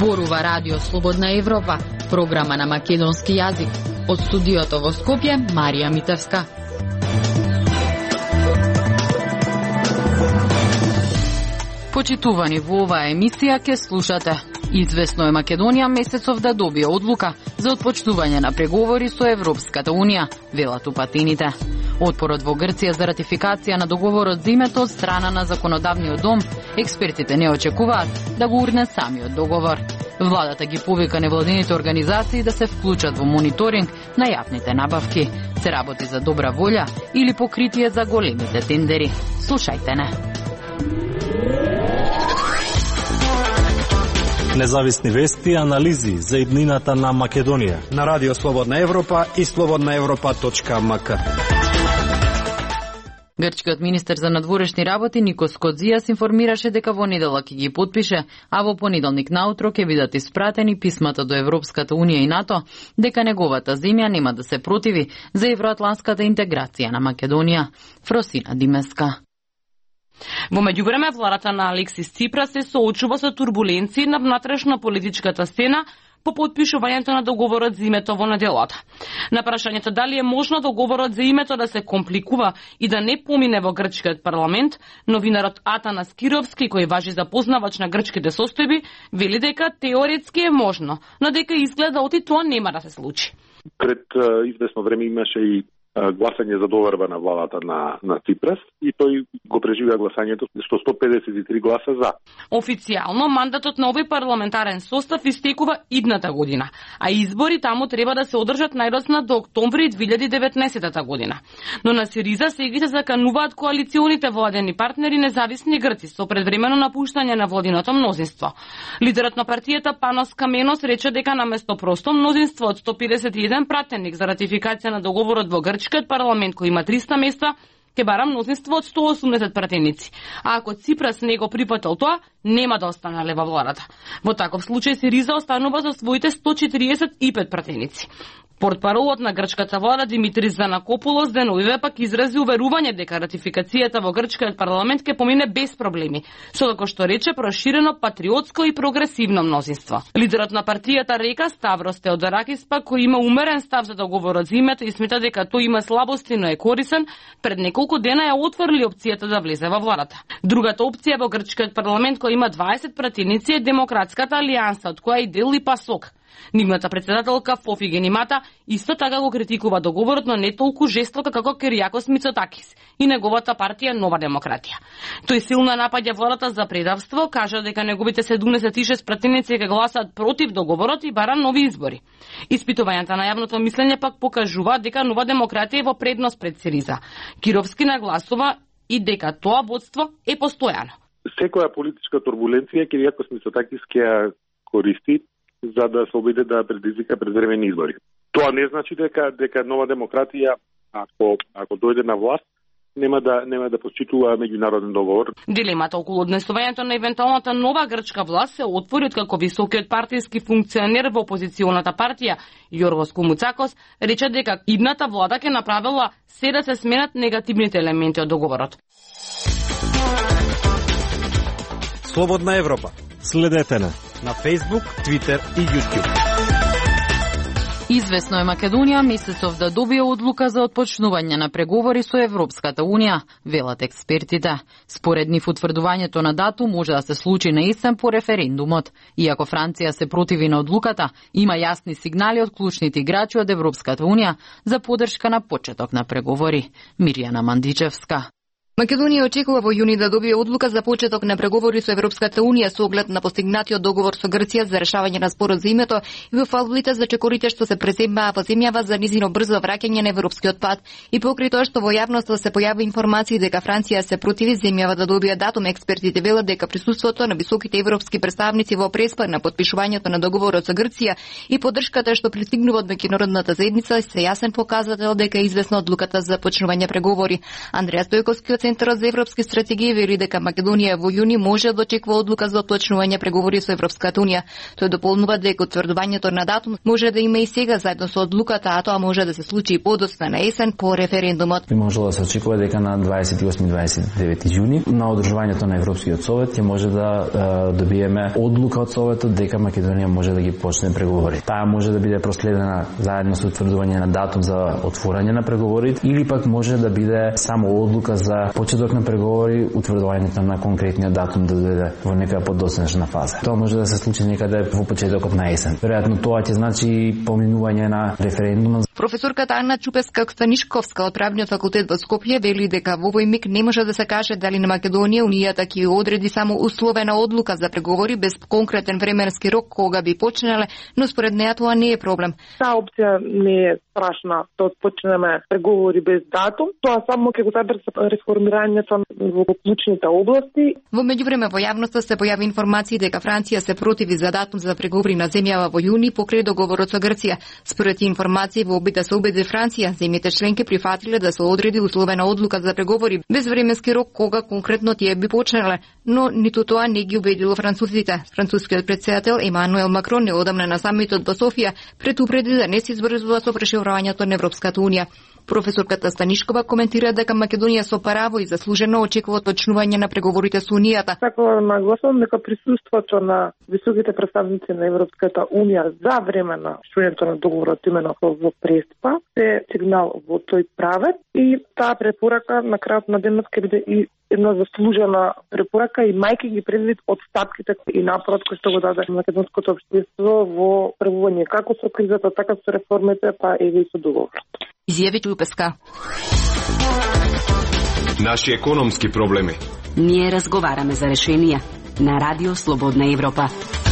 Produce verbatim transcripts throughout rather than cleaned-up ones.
Зборува Радио Слободна Европа, програма на македонски јазик. Од студиото во Скопје, Марија Митевска. Почитувани во оваа емисија ке слушате. Известно е Македонија месецов да добие одлука за отпочнување на преговори со Европската Унија, велат упатените. Отпорот во Грција за ратификација на договорот за името од страна на законодавниот дом, експертите не очекуваат да го урне самиот договор. Владата ги повика невладините организации да се вклучат во мониторинг на јавните набавки. Се работи за добра волја или покритие за големите тендери. Слушајте не. Независни вести и анализи за иднината на Македонија на Радио Слободна Европа и слободна европа точка ем ка. Грчкиот министер за надворешни работи Никос Кодзијас информираше дека во недела ќе ги потпише, а во понеделник наутро ќе бидат испратени писмата до Европската Унија и НАТО дека неговата земја нема да се противи за евроатланската интеграција на Македонија. Фросина Димеска. Во меѓувреме, владата на Алексис Ципрас се соочува со турбуленции на внатрешна политичката сцена по потпишувањето на договорот за името во неделата. На прашањето дали е можно договорот за името да се компликува и да не помине во грчкиот парламент, новинарот Атанас Кировски, кој важи за познавач на грчките состојби, вели дека теоретски е можно, но дека изгледа оти тоа нема да се случи. Пред известно време имаше и гласање за доверба на владата на, на Ципрас и тој го преживеа гласањето со сто педесет и три гласа за. Официјално мандатот на овој парламентарен состав истекува идната година, а избори таму треба да се одржат најдоцна до октомври две илјади и деветнаесетта година. Но на Сириза сега се закануваат коалиционите владени партнери независни грци со предвремено напуштање на владиното мнозинство. Лидерот на партијата Панос Каменос рече дека наместо просто мнозинство од сто педесет и еден пратеник за ратификација на договорот во Грчкиот парламент кој има триста места, ќе бара мнозинство од сто осумдесет пратеници. А ако Ципрас не го припатил тоа, нема да останале во владата. Во таков случај Сириза останува со своите сто четириесет и пет пратеници. Портпаролот на грчката влада Димитрис Занакопулос деновиве пак изрази уверување дека ратификацијата во грчкиот парламент ќе помине без проблеми, со како што рече проширено патриотско и прогресивно мнозинство. Лидерот на партијата река Ставрос Теодоракис пак кој има умерен став за договорот за името и смета дека тој има слабости, но е корисен, пред неколку дена ја отворили опцијата да влезе во владата. Другата опција во грчкиот парламент кој има дваесет пратеници е Демократската алијанса, од која и дел и ПАСОК. Нивната председателка Фофи Генимата исто така го критикува договорот, но не толку жестоко како Киријакос Мицотакис и неговата партија Нова демократија. Тој силно напаѓа владата за предавство, кажа дека неговите седумдесет и шест пратеници ќе гласат против договорот и бара нови избори. Испитувањата на јавното мислење пак покажуваат дека Нова демократија е во предност пред Сириза. Кировски нагласува и дека тоа водство е постојано. Секоја политичка турбуленција Киријакос Мицотакис ќе ја користи за да се обиде да предизвика предвремени избори. Тоа не значи дека дека Нова демократија, ако ако дојде на власт, нема да нема да почитува меѓународен договор. Дилемата околу однесувањето на евентуалната нова грчка власт се отвори откако високиот партиски функционер во опозиционата партија Јоргос Комуцакос рече дека идната влада ќе направила се да се сменат негативните елементи од договорот. Слободна Европа. Следете на на Facebook, Twitter и YouTube. Известно е Македонија месецов да добие одлука за отпочнување на преговори со Европската Унија, велат експертите. Според нив утврдувањето на датум може да се случи на есен по референдумот. Иако Франција се противи на одлуката, има јасни сигнали од клучните играчи од Европската Унија за поддршка на почеток на преговори. Мирјана Мандичевска. Македонија очекува во јуни да добие одлука за почеток на преговори со Европската Унија со оглед на постигнатиот договор со Грција за решавање на спорот за името и во фалбите за чекорите што се презембаа во земјава за низино брзо враќање на европскиот пат. И покрај тоа што во јавноста се појави информации дека Франција се противи земјава да добие датум, експертите велат дека присуството на високите европски представници во преспар на потпишувањето на договорот со Грција и поддршката што пристигнува од меѓународната заедница се јасен показател дека е известна одлуката за почнување преговори. Андреа Стојковски Центарот за европски стратегии вели дека Македонија во јуни може да очекува одлука за отпочнување преговори со Европската унија. Тој дополнува дека утврдувањето на датум може да има и сега заедно со одлуката, а тоа може да се случи и подоцна на есен по референдумот. Би можело да се очекува дека на дваесет и осми и дваесет и девети јуни на одржувањето на Европскиот совет ќе може да е, добиеме одлука од советот дека Македонија може да ги почне преговори. Таа може да биде проследена заедно со утврдување на датум за отворање на преговори или пак може да биде само одлука за почеток на преговори, утврдувањето на конкретниот датум да дојде во некоја подоцнешна фаза. Тоа може да се случи некаде во почетокот на есен. Веројатно тоа ќе значи поминување на референдумот. Професорката Ана Чупеска-Станишковска од правниот факултет во Скопје вели дека во овој миг не може да се каже дали на Македонија унијата ќе одреди само условена одлука за преговори без конкретен временски рок кога би почнале, но според неа тоа не е проблем. Таа опција не е страшна да почнеме преговори без датум. Тоа само ќе го забрза реформирањето во клучните области. Во меѓувреме во јавноста се појави информации дека Франција се противи за датум за преговори на земјава во јуни покрај договорот со Грција. Според информации во обид да се убеди Франција, земјите членки прифатиле да се одреди условена одлука за преговори без временски рок кога конкретно тие би почнале, но ниту тоа не ги убедило французите. Францускиот претседател Емануел Макрон неодамна на самитот во Софија предупреди да не се избрзува со проширувањето на Европската унија. Професорката Станишкова коментира дека Македонија со право и заслужено очекува отпочнување на преговорите со Унијата. Сакам да нагласам дека присуството на високите представници на Европската унија за време на членството на договорот имено во Преспа е сигнал во тој правец и таа препорака на крајот на денот ќе биде и една заслужена препорака и мајки ги предвид од стапките и напорот кој што го даде македонското општество во пребување како со кризата, така со реформите, па и со договорот. Изјави Чупеска. Наши економски проблеми. Ние разговараме за решенија на Радио Слободна Европа.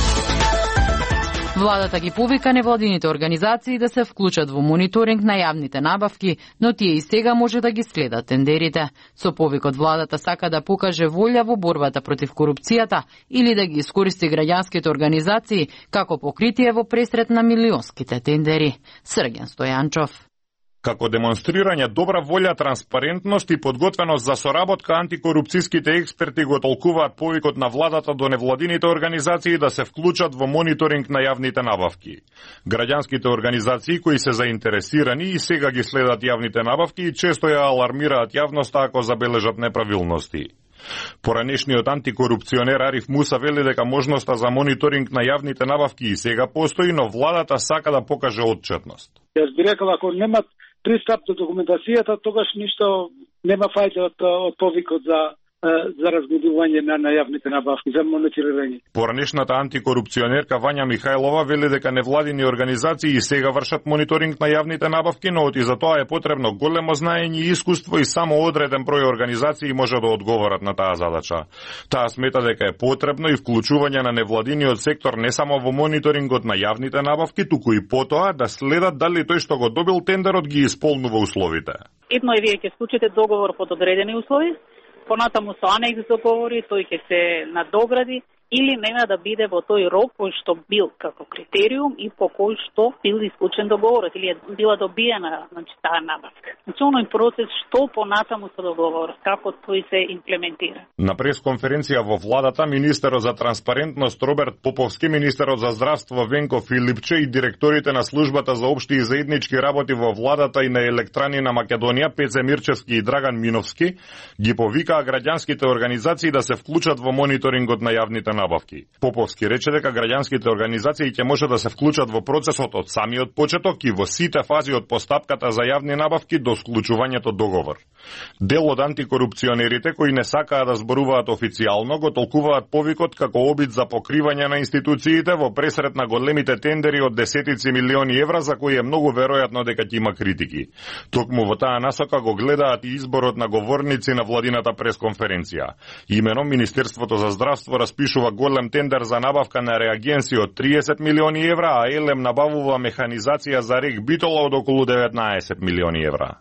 Владата ги повика невладините организации да се вклучат во мониторинг на јавните набавки, но тие и сега може да ги следат тендерите. Со повикот владата сака да покаже волја во борбата против корупцијата или да ги искористи граѓанските организации како покритие во пресрет на милионските тендери. Срген Стојанчов. Како демонстрирање добра волја, транспарентност и подготвеност за соработка, антикорупцијските експерти го толкуваат повикот на владата до невладините организации да се вклучат во мониторинг на јавните набавки. Граѓанските организации кои се заинтересирани и сега ги следат јавните набавки и често ја алармираат јавноста ако забележат неправилности. Поранешниот антикорупционер Ариф Муса вели дека можноста за мониторинг на јавните набавки и сега постои, но владата сака да покаже отчетност. Јас би рекол, ако немат пристап до документацијата, тогаш ништо нема фајда од, од повикот за за разгледување на, на јавните набавки, за мониторирање. Поранешната антикорупционерка Вања Михајлова вели дека невладини организации и сега вршат мониторинг на јавните набавки, но и за тоа е потребно големо знаење и искуство и само одреден број организации може да одговорат на таа задача. Таа смета дека е потребно и вклучување на невладиниот сектор не само во мониторингот на јавните набавки, туку и потоа да следат дали тој што го добил тендерот ги исполнува условите. Едно е вие ќе склучите договор под одредени услови, понатаму со анекс договори, тој ќе се надогради или нема да биде во тој рок кој што бил како критериум и по кој што бил исклучен договорот или е била добиена, значи таа набавка. Значи оној процес што понатаму со договорот, како тој се имплементира. На пресконференција во владата министерот за транспарентност Роберт Поповски, министерот за здравство Венко Филипче и директорите на службата за општи и заеднички работи во владата и на електрани на Македонија Пеце Мирчевски и Драган Миновски ги повикаа граѓанските организации да се вклучат во мониторингот на јавните набавки. Поповски рече дека граѓанските организации ќе може да се вклучат во процесот од самиот почеток и во сите фази од постапката за јавни набавки до склучувањето договор. Дел од антикорупционерите кои не сакаат да зборуваат официјално го толкуваат повикот како обид за покривање на институциите во пресрет на големите тендери од десетици милиони евра за кои е многу веројатно дека ќе има критики. Токму во таа насока го гледаат и изборот на говорници на владината пресконференција. Имено Министерството за здравство распишува голем тендер за набавка на реагенси од триесет милиони евра, а Елем набавува механизација за рек битола од околу деветнаесет милиони евра.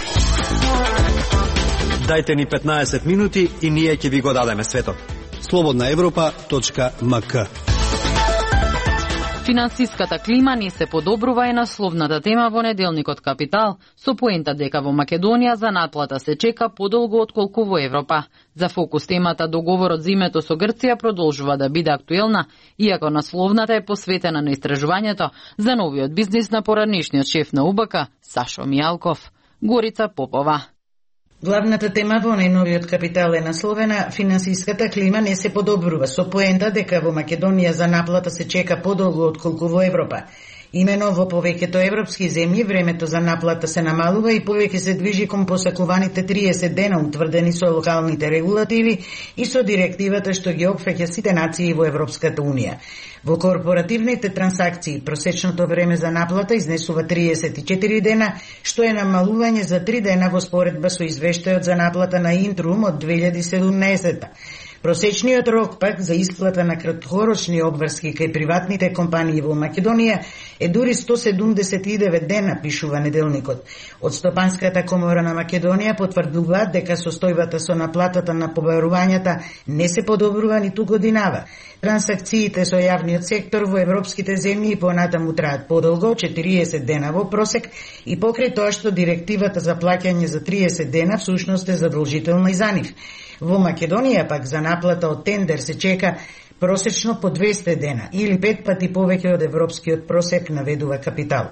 Дајте ни петнаесет минути и ние ќе ви го дадеме светот. слободна европа точка ем ка Финансиската клима не се подобрува е насловната тема во неделникот Капитал, со поента дека во Македонија за надплата се чека подолго отколку во Европа. За фокус темата договорот за името со Грција продолжува да биде актуелна, иако насловната е посветена на истражувањето за новиот бизнис на поранешниот шеф на У Б К, Сашо Мијалков. Горица Попова. Главната тема во најновиот Капитал е насловена «Финансиската клима не се подобрува», со поента дека во Македонија за наплата се чека подолго отколку во Европа. Имено во повеќето европски земји времето за наплата се намалува и повеќе се движи кон посакуваните триесет дена утврдени со локалните регулативи и со директивата што ги опфаќа сите нации во Европската Унија. Во корпоративните трансакции просечното време за наплата изнесува триесет и четири дена, што е намалување за три дена во споредба со извештајот за наплата на Интрум од две илјади и седумнаесета. Просечниот рок пак за исплата на краткорочни обврски кај приватните компании во Македонија е дури сто седумдесет и девет дена, пишува неделникот. Од Стопанската комора на Македонија потврдуваат дека состојбата со наплатата на побарувањата не се подобрува ниту годинава. Трансакциите со јавниот сектор во европските земји понатаму траат подолго, четириесет дена во просек, и покрај тоа што директивата за плаќање за триесет дена всушност е задолжителна и за нив. Во Македонија пак за наплата од тендер се чека просечно по двесте дена или пет пати повеќе од европскиот просек, наведува Капитал.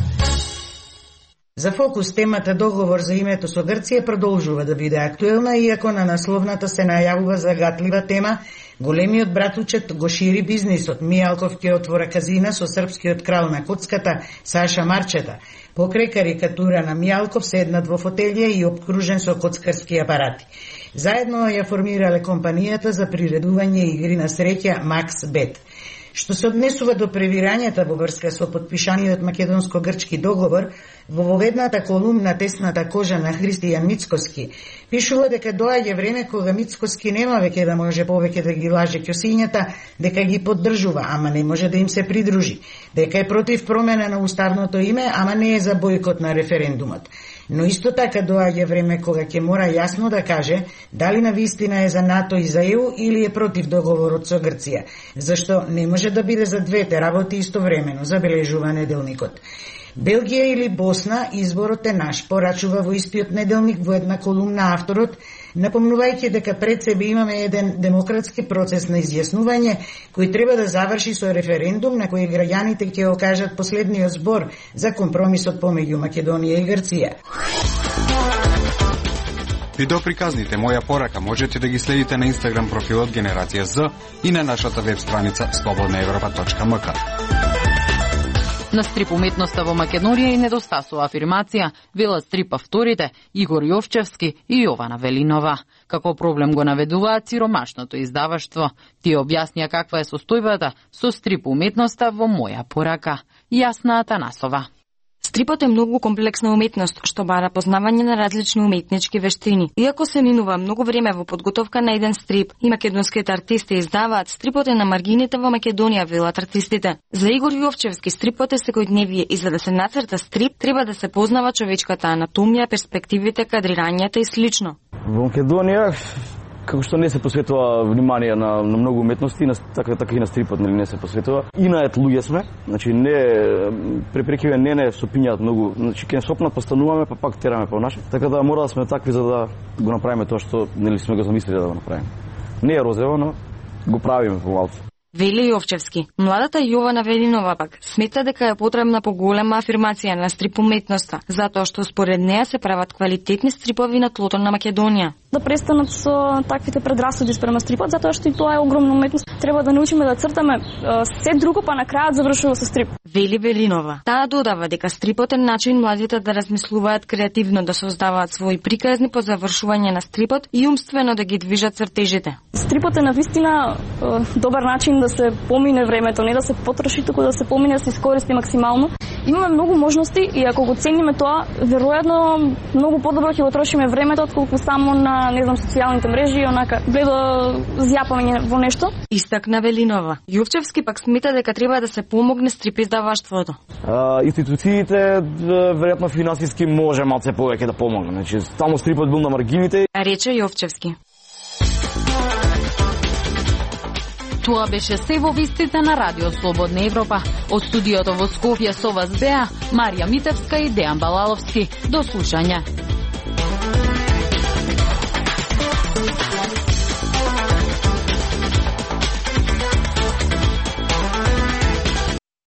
За фокус темата договор за името со Грција продолжува да биде актуелна, иако на насловната се најавува загатлива тема. Големиот братучет го шири бизнисот. Мијалков ќе отвора казина со српскиот крал на коцката Саша Марчета. Покрај карикатура на Мијалков седнат во фотелија и обкружен со коцкарски апарати. Заедно ја формирале компанијата за приредување игри на среќа Макс Бет. Што се однесува до превирањата во врска со подпишаниот македонско-грчки договор, во воведната колумна Тесната кожа на Христијан Мицкоски пишува дека доаѓа време кога Мицкоски нема веќе да може повеќе да ги лаже ќосињата, дека ги поддржува, ама не може да им се придружи, дека е против промена на уставното име, ама не е за бојкот на референдумот. Но исто така доаѓа време кога ќе мора јасно да каже дали на вистина е за НАТО и за Е У или е против договорот со Грција, зашто не може да биде за двете работи истовремено, забележува неделникот. Белгија или Босна, изборот е наш, порачува во истиот неделник во една колумна авторот, напомнувајќи дека пред себе имаме еден демократски процес на изјаснување кој треба да заврши со референдум на кој граѓаните ќе окажат последниот збор за компромисот помеѓу Македонија и Грција. Видеоприказните Моја порака можете да ги следите на Инстаграм профилот Генерација З и на нашата веб страница слободна европа точка ем ка. На стрип уметноста во Македонија и недостасува афирмација, велат стрип авторите Игор Јовчевски и Јована Велинова. Како проблем го наведуваат сиромашното издаваштво. Тие објаснија каква е состојбата со стрип уметноста во Моја порака. Јасна Атанасова. Стрипот е многу комплексна уметност, што бара познавање на различни уметнички вештини. Иако се минува многу време во подготовка на еден стрип и македонските артисти издаваат, стрипот е на маргините во Македонија, велат артистите. За Игор Јовчевски стрипот е секојдневие и за да се нацрта стрип треба да се познава човечката анатомија, перспективите, кадрирањата и слично. Во Македонија како што не се посветува внимание на, на многу уметности, на, така, така и на стрипот нели не се посветува. И на ет луѓе сме, значи не препрекиве не не сопињаат многу, значи ке сопнат постануваме, па пак тераме по наше. Така да мора да сме такви за да го направиме тоа што нели сме го замислили да го направиме. Не е розево, но го правиме помалку. Вели Јовчевски. Младата Јована Велинова пак смета дека е потребна поголема афирмација на стрип уметноста, затоа што според неа се прават квалитетни стрипови на тлото на Македонија. Да престанат со таквите предрасуди спрема стрипот, затоа што и тоа е огромна уметност. Треба да научиме да цртаме се друго, па на крајот завршува со стрип. Вели Велинова. Таа додава дека стрипот е начин младите да размислуваат креативно, да создаваат свои приказни по завршување на стрипот и умствено да ги движат цртежите. Стрипот е навистина добар начин да се помине времето, не да се потроши, туку да се помине, да се искористи максимално. Имаме многу можности и ако го цениме тоа, веројатно многу подобро ќе го трошиме времето отколку само на, не знам, социјалните мрежи, онака гледо зјапање во нешто. Истакна Велинова. Јовчевски пак смета дека треба да се помогне стрип издаваштвото. А, институциите веројатно финансиски може малце повеќе да помогне. Значи, само стрипот бил на маргините. Рече Јовчевски. Тоа беше се во вестите на Радио Слободна Европа. Од студиото во Скопје со вас беа Марија Митевска и Дејан Балаловски. До слушање.